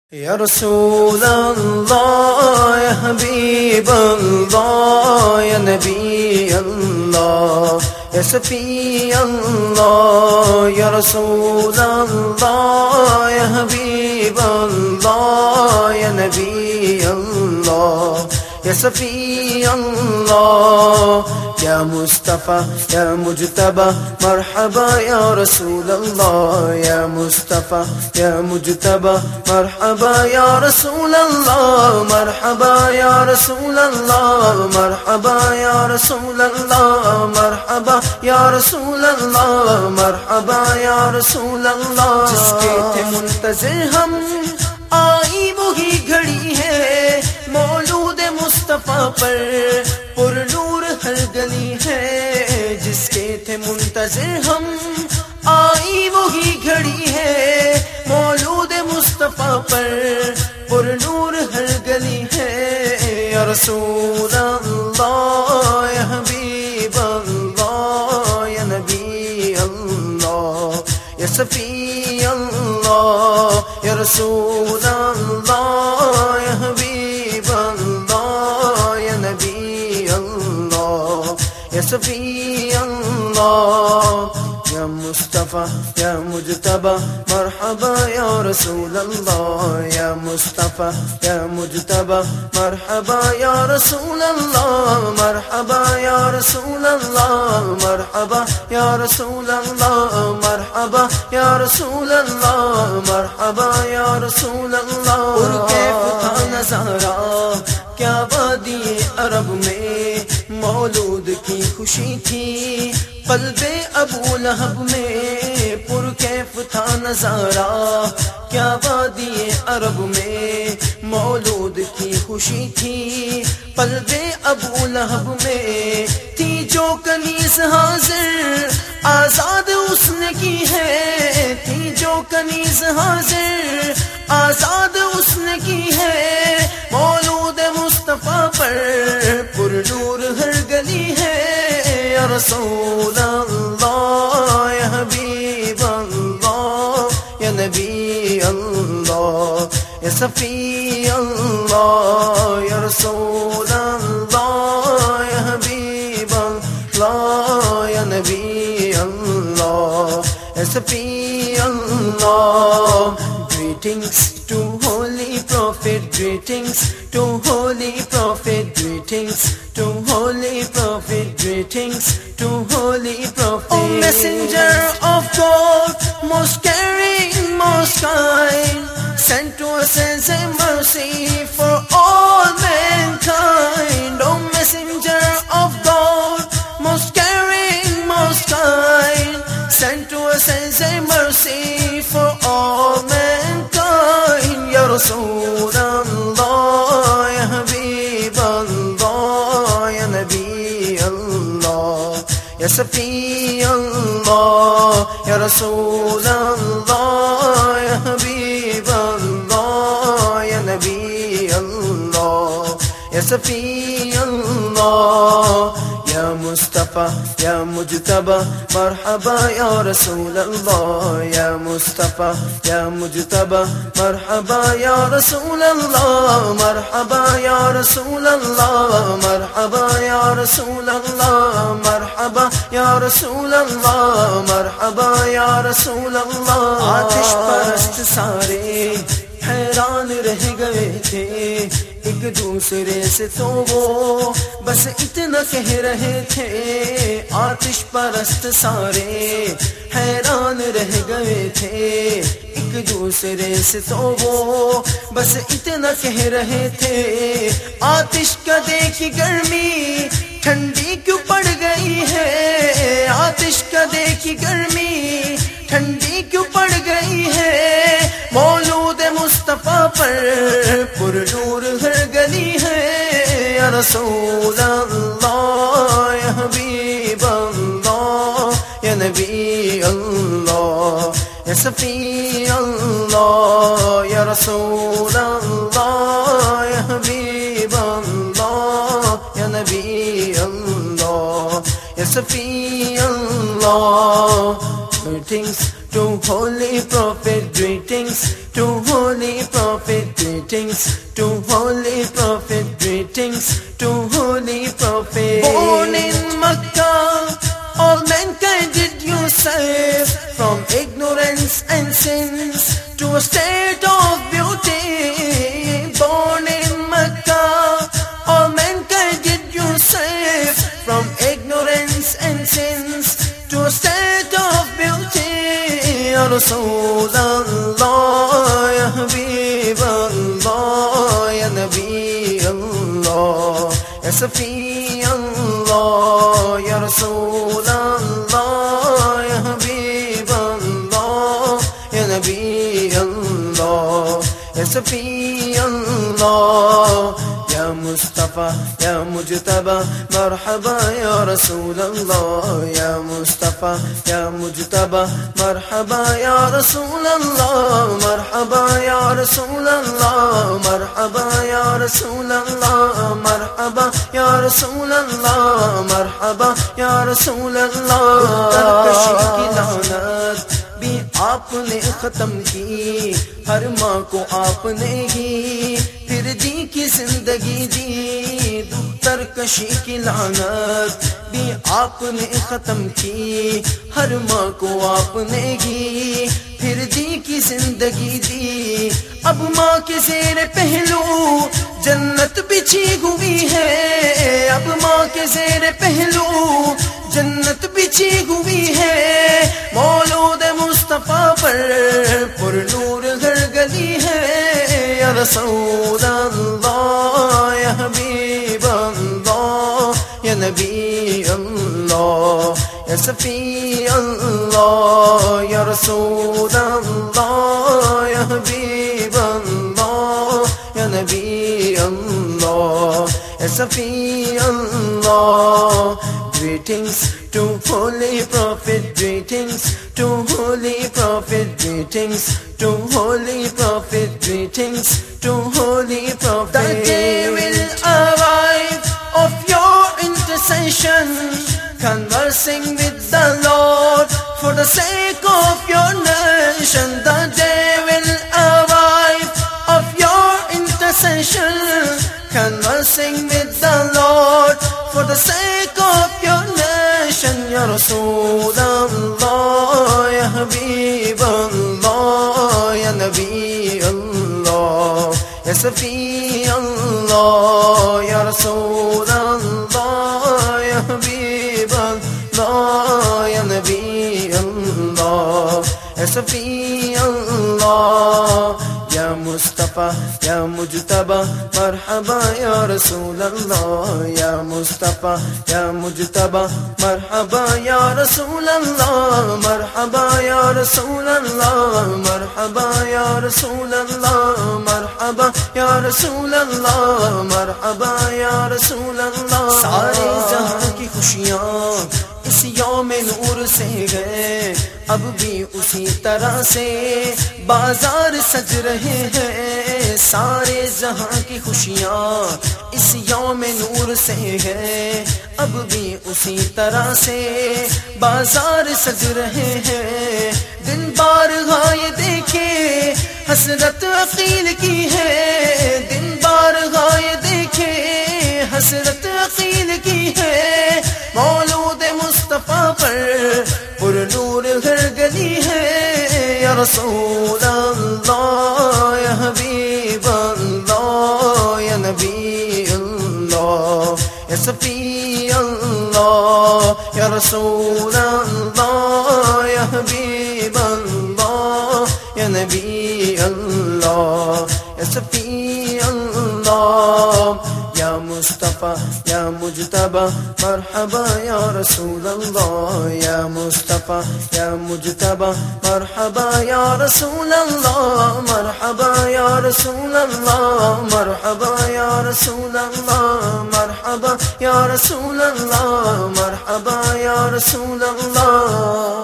یا رسول اللہ یا حبیب اللہ یا نبی اللہ یا صفی اللہ یا رسول اللہ یا حبیب اللہ یا نبی اللہ یا صفی اللہ یا مصطفیٰ یا مجتبی مرحبا یا رسول اللہ یا مصطفیٰ یا مجتبی مرحبا یا رسول اللہ مرحبا یا رسول اللہ مرحبا یا رسول اللہ مرحبا یا رسول اللہ مرحبا یا رسول اللہ جس کے تھے منتظر ہم آئی وہی گھڑی ہے مولود مصطفیٰ پر پر نور ہر گلی ہے جس کے تھے منتظر ہم آئی وہی گھڑی ہے مولود مصطفیٰ پر نور ہر گلی ہے یا رسول اللہ یا حبیب اللہ یا نبی اللہ یا صفی اللہ یا رسول اللہ یا حبیب اللہ یا نبی اللہ یا صفی اللہ یا مصطفیٰ یا مجتبی مرحبا یا رسول اللہ یا مصطفیٰ یا مجتبی مرحبا یا رسول اللہ مرحبا یا رسول اللہ مرحبا یا رسول اللہ مرحبا یا رسول اللہ مرحبا یا رسول اللہ اور کیف تھا نظارہ کیا وادی عرب میں مولود کی خوشی تھی قلب ابو لہب میں پر کیف تھا نظارہ کیا وادی عرب میں مولود کی خوشی تھی قلب ابو لہب میں تھی جو کنیز حاضر آزاد اس نے کی ہے تھی جو کنیز حاضر آزاد اس نے کی ہے مولود مصطفیٰ پر نور ہر گلی ہے یا رسول اللہ یا حبیب اللہ یا نبی اللہ یا صفی اللہ یا رسول اللہ یا حبیب اللہ یا نبی اللہ یا صفی اللہ Greetings to Holy Prophet, greetings to Holy Prophet, greetings to Holy Prophet, greetings to Holy Prophet. O Messenger of God, most caring, most kind, sent to us as a mercy for all mankind. O Messenger of God, most caring, most kind, sent to us as a mercy for all mankind. Ya Rasool Allah, Ya Habib Allah, Ya Nabi Allah, Ya Safi Allah, Ya Rasool Allah, Ya Habib Allah, Ya Nabi Allah, Ya Safi Allah. یا مصطفیٰ یا مجتبی مرحبا یا رسول اللہ یا مصطفیٰ یا مجتبی مرحبا یا رسول اللہ مرحبا یا رسول اللہ مرحبا یا رسول اللہ مرحبا یا رسول اللہ مرحبا یا رسول اللہ آتش پرست سارے حیران رہ گئے تھے ایک دوسرے سے تو وہ بس اتنا کہہ رہے تھے آتش پرست سارے حیران رہ گئے تھے ایک دوسرے سے تو وہ بس اتنا کہہ رہے تھے آتش کا دیکھی گرمی ٹھنڈی کیوں پڑ گئی ہے آتش کا دیکھی گرمی ٹھنڈی کیوں پڑ گئی ہے مولود مصطفیٰ پر نور ہر گلی ہے یا رسول اللہ یا حبیب اللہ یا نبی اللہ یا صفی اللہ یا رسول اللہ یا حبیب اللہ یا نبی اللہ یا صفی اللہ. Greetings to Holy Prophet greetings, to Holy Prophet greetings, to Holy Prophet greetings, to Holy Prophet. Born in Makkah, all mankind did you save from ignorance and sins to a state of beauty. Born in Makkah, all mankind did you save from ignorance and sins to a state of beauty. Ya Rasul Allah, Ya Habib Allah, Ya Nabi Allah, Ya Safi Allah, Ya Rasul Allah, Ya Habib Allah, Ya Nabi Allah, Ya Safi Allah. Ya Mustafa, Ya Mujtaba, marhaba ya Rasul Allah. Ya Mustafa, Ya Mujtaba, marhaba ya Rasul Allah. Marhaba ya Rasul Allah, marhaba ya Rasul Allah, marhaba ya Rasul Allah, marhaba ya Rasul Allah. ترکشی کی لعنت بھی آپ نے ختم کی، ہر ماں کو آپ نے ہی پھر دی کی زندگی دی. ترکشی کی لعنت بھی آپ نے ختم کی، ہر ماں کو آپ نے ہی پھر دی کی زندگی دی. اب ماں کے زیر پہلو جنت بچھی ہوئی ہے، اب ماں کے زیر پہلو جنت بچھی ہوئی ہے. مولود مصطفیٰ پر پر نور گھر گلی ہے. یا رسول اللہ، یا حبیب اللہ، یا نبی اللہ، یا صفی اللہ. یا رسول اللہ، یا حبیب اللہ، یا نبی اللہ، یا صفی اللہ. Greetings to Holy Prophet, greetings to Holy Prophet, greetings to Holy Prophet, greetings to Holy Prophet. The day will arrive of your intercession, conversing with the Lord for the sake of your nation. The day will arrive of your intercession, conversing with the Lord for the sake of your nation. Ya Rasul Allah, Ya Habib Allah, Ya Nabi Allah, Ya Safi Allah. Ya Rasul Allah, Ya Habib Allah, Ya Nabi Allah, Ya Safi Allah. Ya Mustafa, Ya Mujtaba, marhaba ya Rasul Allah. Ya Mustafa, Ya Mujtaba, marhaba ya Rasul Allah. Marhaba ya Rasul Allah, marhaba ya Rasul Allah, marhaba ya Rasul Allah, marhaba ya Rasul Allah. سارے جہاں کی خوشیاں اس یوم نور سے گئے، اب بھی اسی طرح سے بازار سج رہے ہیں. سارے جہاں کی خوشیاں اس یوم نور سے ہیں، اب بھی اسی طرح سے بازار سج رہے ہیں. دن بارگاہ یہ دیکھے حسرت عقیل کی ہے، دن بارگاہ یہ دیکھے حسرت عقیل کی ہے. مولود مصطفیٰ پر نور گھر گلی ہے. یا رسول اللہ، یا حبیب اللہ، یا نبی اللہ، یا صفی اللہ. یا رسول اللہ، یا حبیب اللہ، یا نبی اللہ، یا صفی اللہ. یا مصطفیٰ، یا مجتبی، مرحبا یا رسول اللہ. یا مصطفیٰ، یا مجتبی، مرحبا یا رسول اللہ. مرحبا یا رسول اللہ، مرحبا یا رسول اللہ، مرحبا یا رسول اللہ، مرحبا یا رسول اللہ.